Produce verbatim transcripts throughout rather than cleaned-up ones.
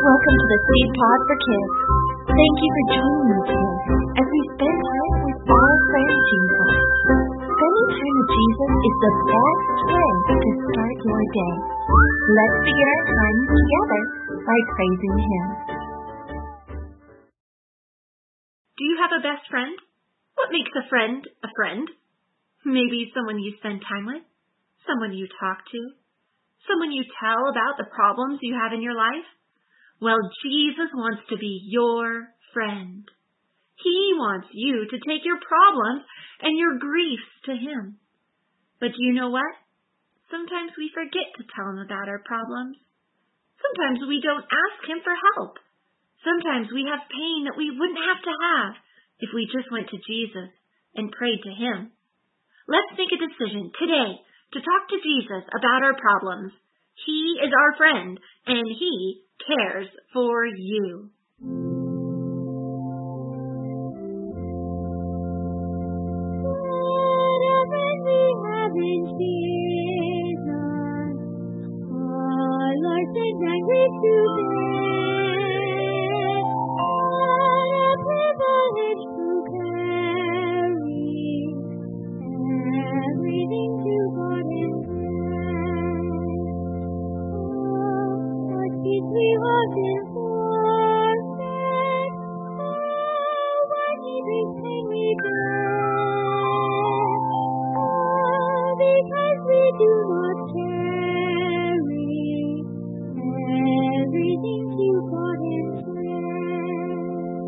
Welcome to the Seed Pod for Kids. Thank you for joining me today as we spend time with our friend Jesus. Spending time with Jesus is the best way to start your day. Let's begin our time together by praising Him. Do you have a best friend? What makes a friend a friend? Maybe someone you spend time with, someone you talk to, someone you tell about the problems you have in your life. Well, Jesus wants to be your friend. He wants you to take your problems and your griefs to Him. But do you know what? Sometimes we forget to tell Him about our problems. Sometimes we don't ask Him for help. Sometimes we have pain that we wouldn't have to have if we just went to Jesus and prayed to Him. Let's make a decision today to talk to Jesus about our problems. He is our friend, and He cares for you. Whatever we have in Jesus, all our sins and grief to bear. What a privilege to carry everything to God in prayer. Oh, what peace we often forfeit. Oh, what needless pain we bear. Oh, because we do not carry everything to God in prayer.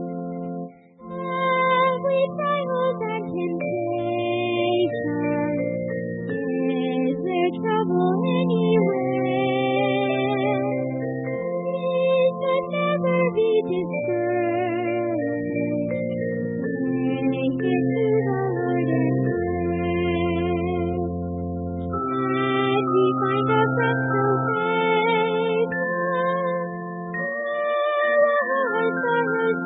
Every trials and temptation, is there trouble anywhere? We should never be discouraged. Take it to the Lord and pray. Can we find a friend so faithful? Where our sorrows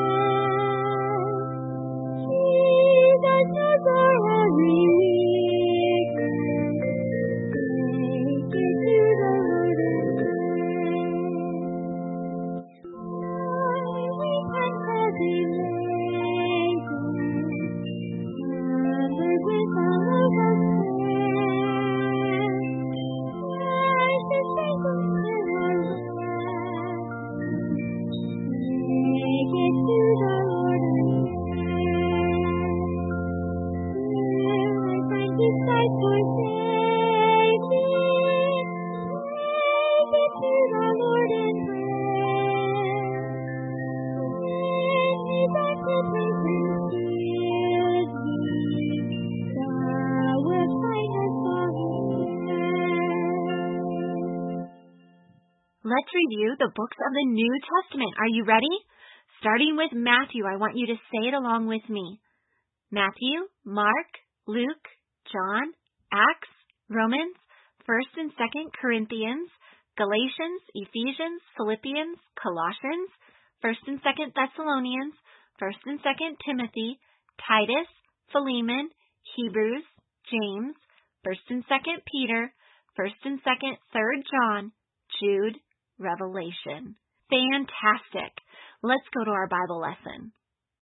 stray? Jesus knows our every weakness. Take it to the Lord and pray. We can call Thee Maker, covered with all of our prayer. Precious faithful still our rest. Take it to the Lord and pray. Will I find His sight for safety? Take it to the Lord and pray. When His occupation fills me, Thou wilt find us falling there. Let's review the books of the New Testament. Are you ready? Starting with Matthew, I want you to say it along with me. Matthew, Mark, Luke, John, Acts, Romans, First and Second Corinthians, Galatians, Ephesians, Philippians, Colossians, First and Second Thessalonians, First and Second Timothy, Titus, Philemon, Hebrews, James, First and Second Peter, First and Second Third John, Jude, Revelation. Fantastic! Let's go to our Bible lesson.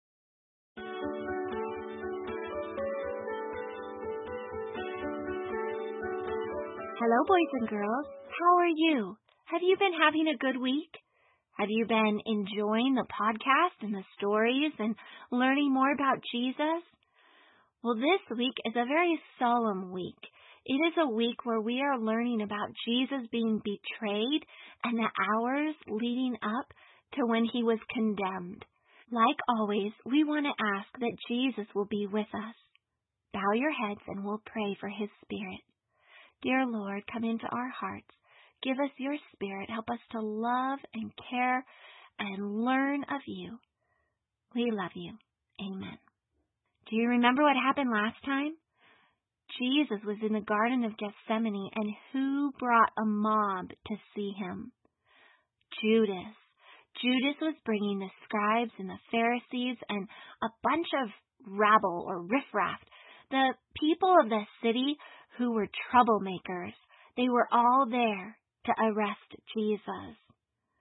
Hello, boys and girls. How are you? Have you been having a good week? Have you been enjoying the podcast and the stories and learning more about Jesus? Well, this week is a very solemn week. It is a week where we are learning about Jesus being betrayed and the hours leading up to when He was condemned. Like always, we want to ask that Jesus will be with us. Bow your heads and we'll pray for His Spirit. Dear Lord, come into our hearts. Give us your Spirit. Help us to love and care and learn of you. We love you. Amen. Do you remember what happened last time? Jesus was in the Garden of Gethsemane, and who brought a mob to see Him? Judas. Judas was bringing the scribes and the Pharisees and a bunch of rabble or riffraff, the people of the city who were troublemakers. They were all there to arrest Jesus.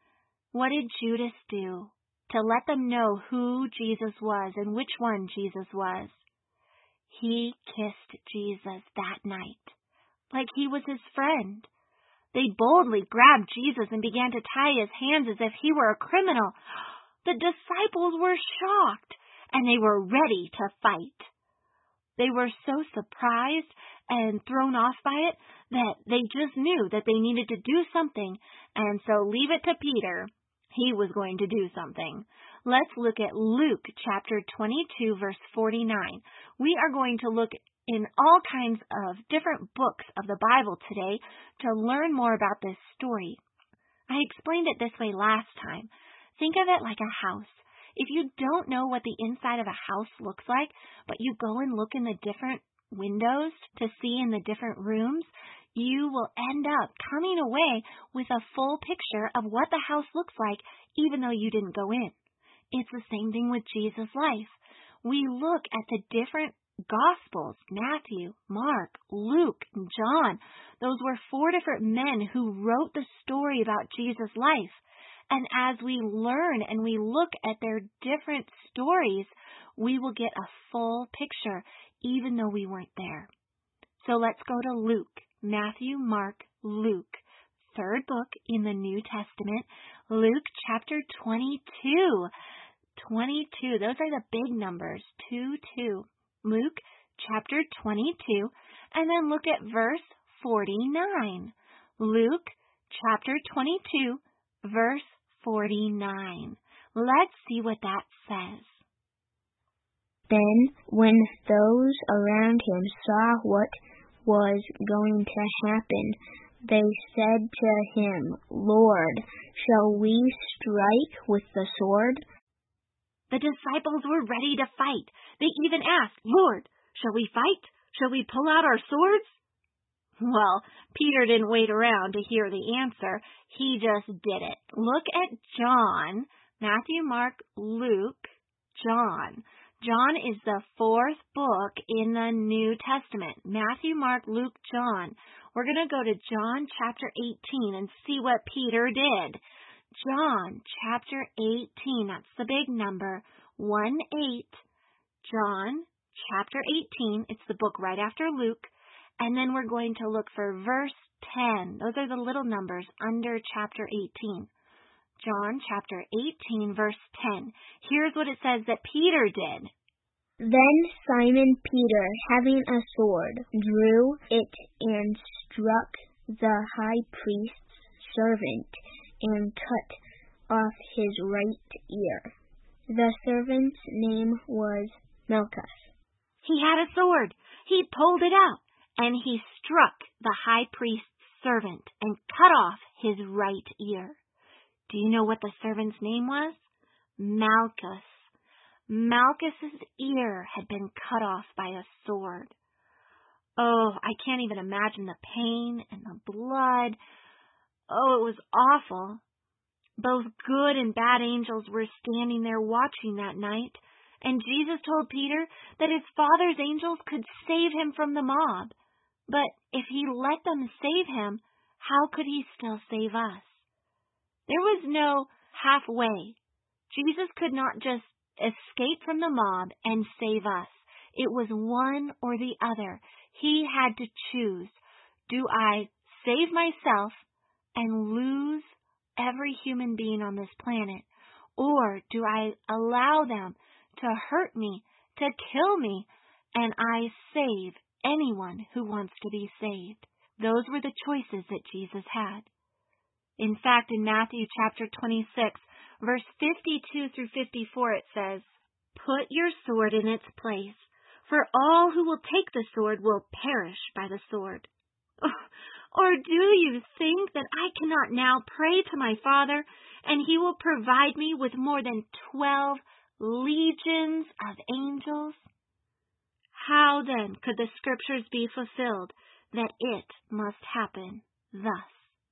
What did Judas do to let them know who Jesus was and which one Jesus was? He kissed Jesus that night, like he was his friend. They boldly grabbed Jesus and began to tie his hands as if he were a criminal. The disciples were shocked, and they were ready to fight. They were so surprised and thrown off by it that they just knew that they needed to do something, and so leave it to Peter. He was going to do something. Let's look at Luke chapter twenty-two, verse forty-nine. We are going to look in all kinds of different books of the Bible today to learn more about this story. I explained it this way last time. Think of it like a house. If you don't know what the inside of a house looks like, but you go and look in the different windows to see in the different rooms, you will end up coming away with a full picture of what the house looks like, even though you didn't go in. It's the same thing with Jesus' life. We look at the different Gospels, Matthew, Mark, Luke, and John. Those were four different men who wrote the story about Jesus' life. And as we learn and we look at their different stories, we will get a full picture, even though we weren't there. So let's go to Luke, Matthew, Mark, Luke, third book in the New Testament, Luke chapter twenty-two. twenty-two, those are the big numbers, two, two. Luke chapter twenty-two, and then look at verse forty-nine. Luke chapter twenty-two, verse forty-nine. Let's see what that says. Then, when those around him saw what was going to happen, they said to him, Lord, shall we strike with the sword? The disciples were ready to fight. They even asked, Lord, shall we fight? Shall we pull out our swords? Well, Peter didn't wait around to hear the answer. He just did it. Look at John, Matthew, Mark, Luke, John. John is the fourth book in the New Testament. Matthew, Mark, Luke, John. We're going to go to John chapter eighteen and see what Peter did. John chapter eighteen, that's the big number, one eight. John chapter eighteen, it's the book right after Luke. And then we're going to look for verse ten. Those are the little numbers under chapter eighteen. John chapter eighteen, verse ten. Here's what it says that Peter did. Then Simon Peter, having a sword, drew it and struck the high priest's servant and cut off his right ear. The servant's name was Malchus. He had a sword. He pulled it out, and he struck the high priest's servant and cut off his right ear. Do you know what the servant's name was? Malchus. Malchus's ear had been cut off by a sword. Oh, I can't even imagine the pain and the blood. Oh, it was awful. Both good and bad angels were standing there watching that night, and Jesus told Peter that his Father's angels could save him from the mob. But if he let them save him, how could he still save us? There was no halfway. Jesus could not just escape from the mob and save us. It was one or the other. He had to choose. Do I save myself and lose every human being on this planet? Or do I allow them to hurt me, to kill me, and I save anyone who wants to be saved? Those were the choices that Jesus had. In fact, in Matthew chapter twenty-six, verse fifty-two through fifty-four, it says, Put your sword in its place, for all who will take the sword will perish by the sword. Or do you think that I cannot now pray to my Father, and he will provide me with more than twelve legions of angels? How then could the scriptures be fulfilled that it must happen thus?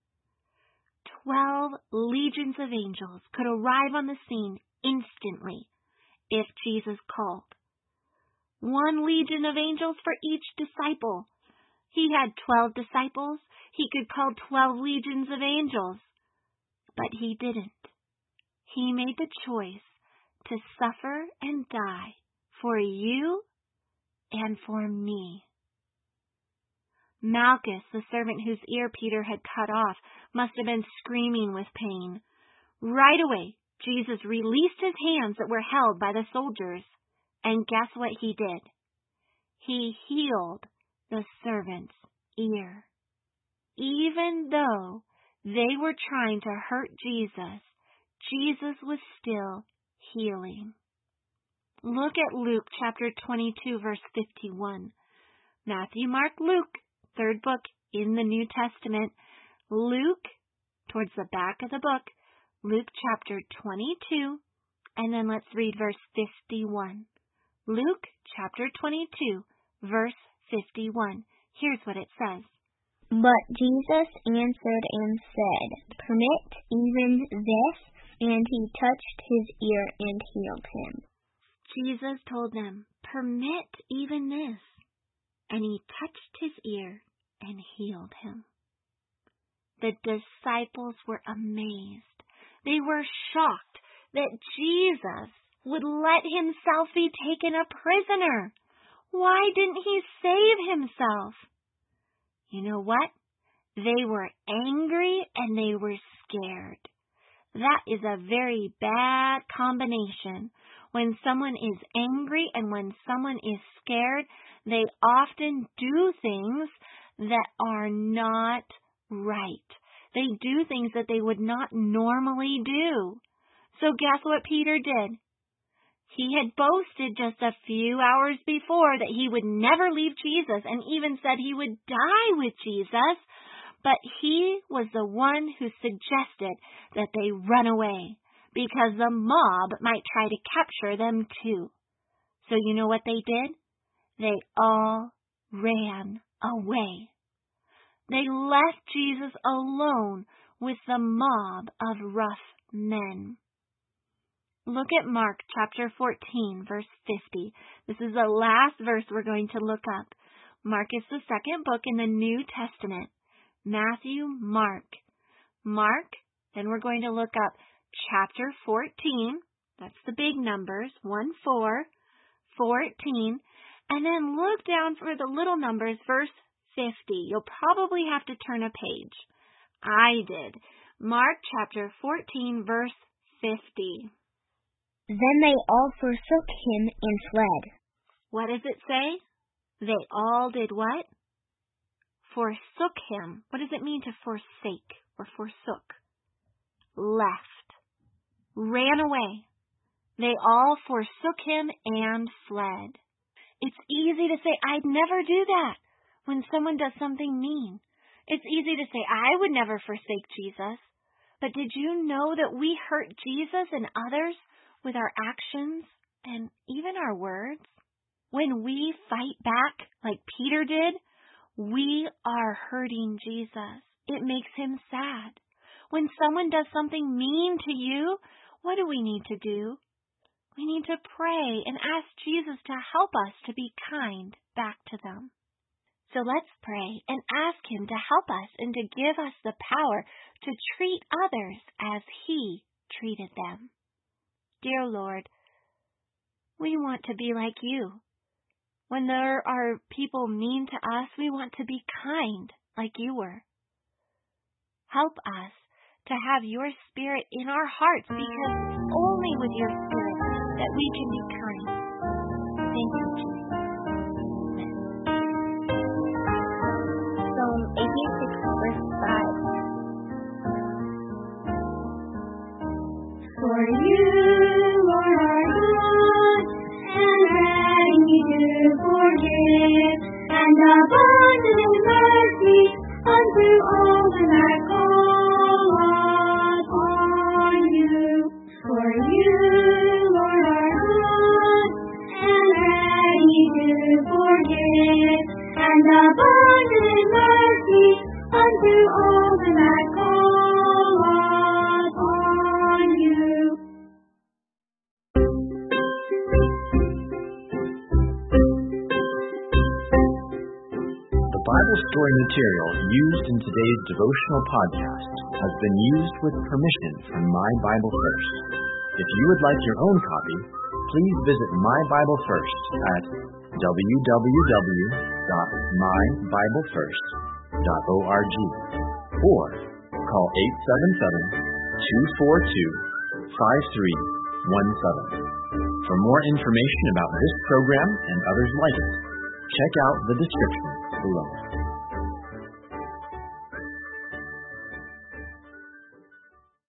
Twelve legions of angels could arrive on the scene instantly if Jesus called. One legion of angels for each disciple. He had twelve disciples. He could call twelve legions of angels. But he didn't. He made the choice to suffer and die for you and for me. Malchus, the servant whose ear Peter had cut off, must have been screaming with pain. Right away, Jesus released his hands that were held by the soldiers, and guess what he did? He healed the servant's ear. Even though they were trying to hurt Jesus, Jesus was still healing. Look at Luke chapter twenty-two, verse fifty-one. Matthew, Mark, Luke, third book in the New Testament. Luke, towards the back of the book, Luke chapter twenty-two, and then let's read verse fifty-one. Luke chapter twenty-two, verse fifty-one. Here's what it says. But Jesus answered and said, Permit even this, and he touched his ear and healed him. Jesus told them, Permit even this, and he touched his ear and healed him. The disciples were amazed. They were shocked that Jesus would let himself be taken a prisoner. Why didn't he save himself? You know what? They were angry and they were scared. That is a very bad combination. When someone is angry and when someone is scared, they often do things that are not right. They do things that they would not normally do. So guess what Peter did? He had boasted just a few hours before that he would never leave Jesus and even said he would die with Jesus, but he was the one who suggested that they run away because the mob might try to capture them too. So you know what they did? They all ran away. They left Jesus alone with the mob of rough men. Look at Mark chapter fourteen, verse fifty. This is the last verse we're going to look up. Mark is the second book in the New Testament. Matthew, Mark. Mark, then we're going to look up chapter fourteen. That's the big numbers, one, four, fourteen. And then look down for the little numbers, verse fifty. You'll probably have to turn a page. I did. Mark chapter fourteen, verse fifty. Then they all forsook him and fled. What does it say? They all did what? Forsook him. What does it mean to forsake or forsook? Left. Ran away. They all forsook him and fled. It's easy to say, I'd never do that when someone does something mean. It's easy to say, I would never forsake Jesus. But did you know that we hurt Jesus and others with our actions and even our words? When we fight back like Peter did, we are hurting Jesus. It makes him sad. When someone does something mean to you, what do we need to do? We need to pray and ask Jesus to help us to be kind back to them. So let's pray and ask him to help us and to give us the power to treat others as he treated them. Dear Lord, we want to be like you. When there are people mean to us, we want to be kind like you were. Help us to have your Spirit in our hearts, because only with your Spirit that we can be kind. Thank you, Jesus. Psalm eighty-six, verse five. For you, Lord, are good, and ready to forgive, and abundant in mercy unto all when I call upon you. For you, Lord, are good, and ready to forgive, and abundant in mercy unto all when I call upon you. The Bible story material used in today's devotional podcast has been used with permission from My Bible First. If you would like your own copy, please visit My Bible First at w w w dot my bible first dot org or call eight seven seven, two four two, five three one seven. For more information about this program and others like it, check out the description below.